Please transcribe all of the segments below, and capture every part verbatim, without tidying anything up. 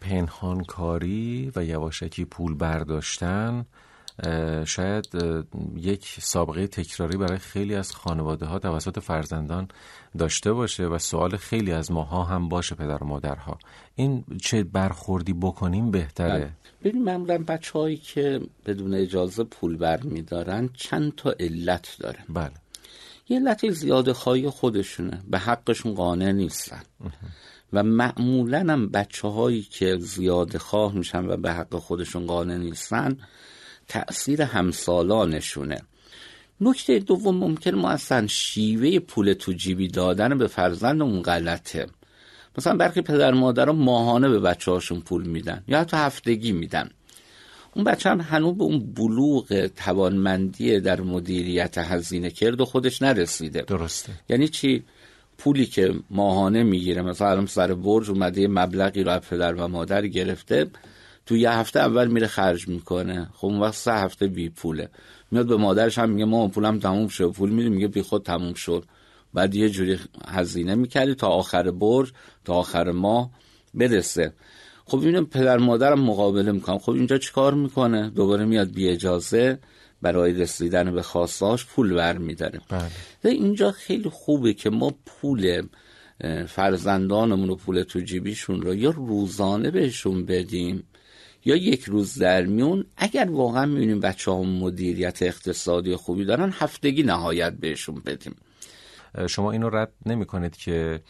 پنهانکاری و یواشکی پول برداشتن شاید یک سابقه تکراری برای خیلی از خانواده ها توسط فرزندان داشته باشه و سوال خیلی از ماها هم باشه، پدر و مادرها، این چه برخوردی بکنیم بهتره؟ ببین معمولا بچه هایی که بدون اجازه پول بر می دارن چند تا علت داره. بله. یه علت زیاده خواهی خودشونه، به حقشون قانع نیستن و معمولا هم بچه هایی که زیاده خواه میشن و به حق خودشون قانع نیستن تأثیر همسالانشونه. نکته دوم، ممکن ما اصلا شیوه پول تو جیبی دادن به فرزندمون غلطه. مثلا برخی پدر مادرها ماهانه به بچه هاشون پول میدن یا حتی هفتگی میدن. اون بچه هم هنوز به اون بلوغ توانمندی در مدیریت هزینه کرد و خودش نرسیده. درسته. یعنی چی؟ پولی که ماهانه میگیره، مثلا الان سر برج اومده مبلغی رو پدر و مادر گرفته، تو یه هفته اول میره خرج میکنه، خب اون وقت سه هفته بی پوله، میاد به مادرش هم میگه ما پولم تموم شد، پول میدیم، میگه بی خود تموم شد. بعد یه جوری هزینه میکردی تا آخر برج، تا آخر ماه برسه. خب اینو پدر مادرم مقابله میکنم، خب اینجا چیکار میکنه؟ دوباره میاد بی اجازه برای رسیدن به خواستهاش پول برمیداره. بله. اینجا خیلی خوبه که ما پول فرزندانمون رو، پول تو جیبیشون رو یا روزانه بهشون بدیم یا یک روز در میون، اگر واقعا میبینیم بچه ها مدیریت اقتصادی خوبی دارن، هفتگی نهایت بهشون بدیم. شما اینو رد نمی کنید که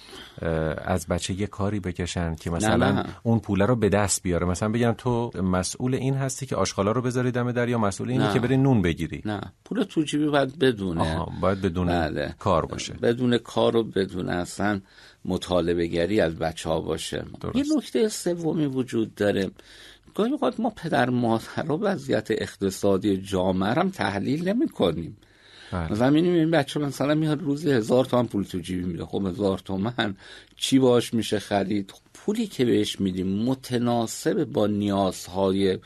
از بچه یه کاری بکشن که مثلا نه نه. اون پوله رو به دست بیاره، مثلا بگن تو مسئول این هستی که آشغالا رو بذاری دم در، یا مسئول اینی که بری نون بگیری؟ نه، پول تو جیبی باید بدونه. آها، باید بدون بله. کار باشه، بدون کار و بدون اصلا مطالبه گری از بچه ها باشه. درست. یه نکته سومی وجود داره، گاهی اوقات ما پدر مادر رو وضعیت اقتصادی جامعه هم تحلیل نمی کنیم. مثلا می‌بینیم این بچه مثلا میاد روزی هزار تومن پول تو جیبی میده، خب هزار تومن چی باش میشه خرید؟ پولی که بهش میدیم متناسب با نیازهای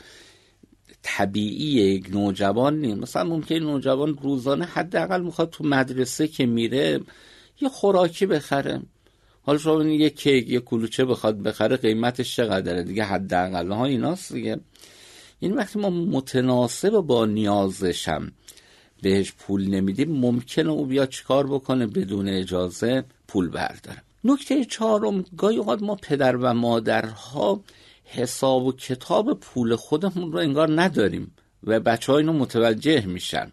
طبیعی یک نوجوان نیست. مثلا ممکنه نوجوان روزانه حداقل میخواد تو مدرسه که میره یه خوراکی بخره، حالا شما یه کیک، یه کلوچه بخواد بخره، قیمتش چقدره دیگه؟ حداقل ها ایناست دیگه. این وقتی ما متناسب با نیازشم بهش پول نمیدیم، ممکنه او بیاد چیکار بکنه؟ بدون اجازه پول برداره. نکته چهارم، گاهی اوقات ما پدر و مادرها حساب و کتاب پول خودمون رو انگار نداریم و بچه‌ها اینو متوجه میشن.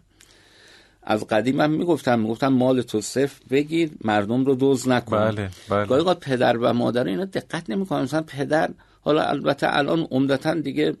از قدیم هم میگفتن میگفتن مال تو صفر بگیر، مردم رو دزد نکن. بله بله. گاهی اوقات پدر و مادر اینا دقت نمیکنن. مثلا پدر، حالا البته الان عمدتاً دیگه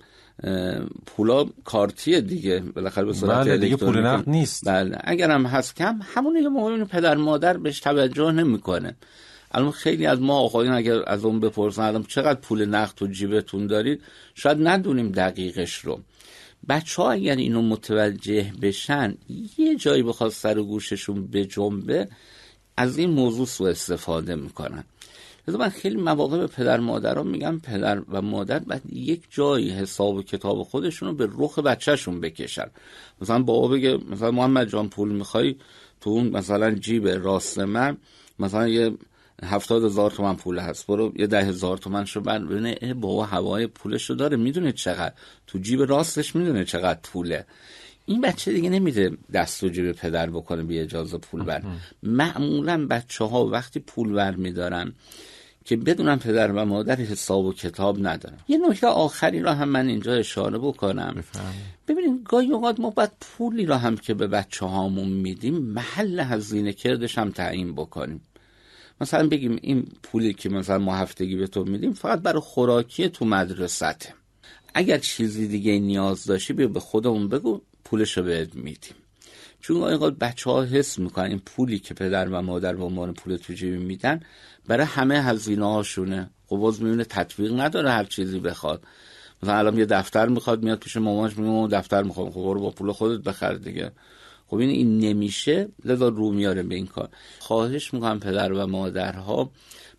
پولا کارتیه دیگه، بالاخره به صورت بله الکترونیک، پول نقد نیست. بله، اگرم هست کم، همون یه موقعی پدر مادر بهش توجه نمیکنه. الان خیلی از ما آقایون اگر از اون بپرسن الان چقدر پول نقد تو جیبتون دارید، شاید ندونیم دقیقش رو. بچه ها اگر اینو متوجه بشن، یه جایی بخواد سر و گوششون بجنبه، از این موضوع سوء استفاده میکنن. لذا من خیلی مواقع به پدر مادرها میگم پدر و مادر باید یک جایی حساب و کتاب خودشون رو به رخ بچهشون بکشن. مثلا بابا بگه مثلا محمد جان پول میخوای، تو اون مثلا جیب راست من مثلا یه هفتاد هزار تومن پول هست، برو یه ده هزار تومن شو بر ببینه بابا هوای پولشو داره، میدونه چقدر تو جیب راستش، میدونه چقدر پوله. این بچه دیگه نمیده دست و جیب پدر بکنه بی اجازه پول بر. معمولا بچه ها وقتی پول بر میدارن که بدونن پدر و مادر حساب و کتاب ندارن. یه نکته آخری را هم من اینجا اشاره بکنم. ببینید گاهی اوقات ما باید پولی را هم که به بچه هامون میدیم محل هزینه کردش هم تعیین بکنیم. مثلا بگیم این پولی که مثلا ما هفتگی به تو میدیم فقط برای خوراکی تو مدرسته، اگر چیزی دیگه نیاز داشتی بیا به خودمون بگو پولشو بهت میدیم. چون گاهی اوقات بچه‌ها حس میکنن این پولی که پدر و مادر به عنوان پول تو جیب میدن برای همه هزینه هاشونه. خب باز میونه تطبیق نداره هر چیزی بخواد. مثلا الان یه دفتر میخواد، میاد پیش مامانش میگه اون دفتر میخوام، خب برو با پول خودت بخر دیگه. خب این این نمیشه، لذا رو میاره به این کار. خواهش میکنم پدر و مادرها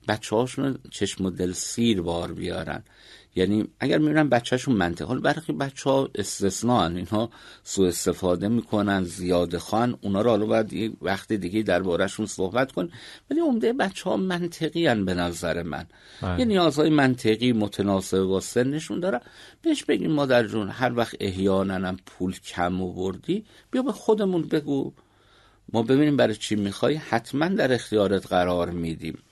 بچه هاشون چشم و دل سیر بار بیارن. یعنی اگر میبینن بچهشون منطقه، حالا برخی بچه ها استثناء ان، اینها سوء استفاده میکنن، زیاده خواهن، اونا رو حالا باید یک وقت دیگه دربارهشون صحبت کن، ولی عمده بچه ها منطقی ان به نظر من. باید. یه نیازهای منطقی متناسب با سنشون داره. بهش بگیم مادر جون هر وقت احیانا هم پول کم آوردی بیا به خودمون بگو، ما ببینیم برای چی میخوای، حتما در اختیارت قرار میدیم.